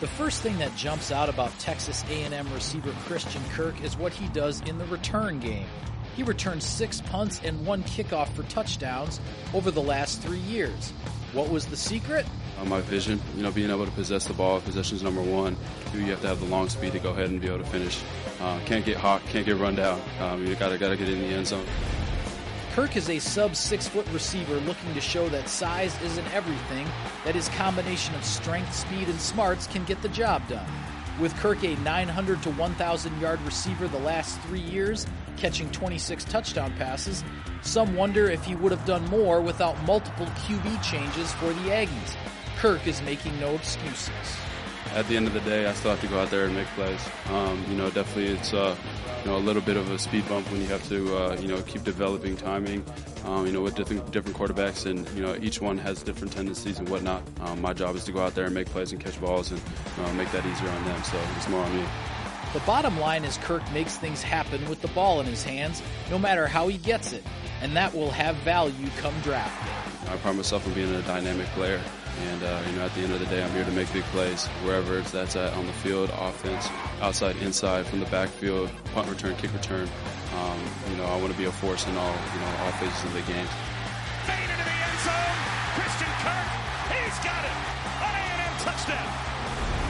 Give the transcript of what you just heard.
The first thing that jumps out about Texas A&M receiver Christian Kirk is what he does in the return game. He returned 6 punts and 1 kickoff for touchdowns over the last 3 years. What was the secret? My vision, being able to possess the ball. Possession's number one. You have to have the long speed to go ahead and be able to finish. Can't get hot, can't get run down. You gotta get in the end zone. Kirk is a sub-6-foot receiver looking to show that size isn't everything, that his combination of strength, speed, and smarts can get the job done. With Kirk a 900 to 1,000 yard receiver the last 3 years, catching 26 touchdown passes, some wonder if he would have done more without multiple QB changes for the Aggies. Kirk is making no excuses. At the end of the day, I still have to go out there and make plays. Definitely it's a little bit of a speed bump when you have to keep developing timing. With different quarterbacks, and each one has different tendencies and whatnot. My job is to go out there and make plays and catch balls and make that easier on them. So it's more on me. The bottom line is Kirk makes things happen with the ball in his hands, no matter how he gets it, and that will have value come draft day. I pride myself on being a dynamic player, and at the end of the day, I'm here to make big plays wherever that's at on the field, offense, outside, inside, from the backfield, punt return, kick return. I want to be a force in all phases of the game. Fade into the end zone. Christian Kirk, he's got it. An A&M touchdown.